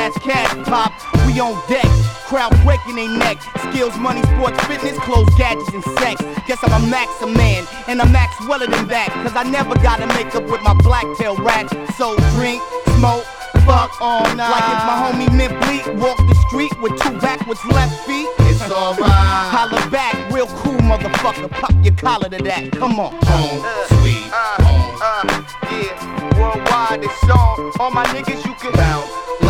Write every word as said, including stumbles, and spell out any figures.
fast cash pop, we on deck. Crowd breaking they neck. Skills, money, sports, fitness, clothes, gadgets, and sex. Guess I'm a max a man, and I'm max weller than that. Cause I never gotta make up with my black tail rat. So drink, smoke, fuck all night. Like if my homie Mint Bleak walked the street with two backwards left feet. It's alright. Holla back, real cool motherfucker. Pop your collar to that. Come on. Home, sweet uh, home. Uh, yeah, worldwide this song. All my niggas you can bounce.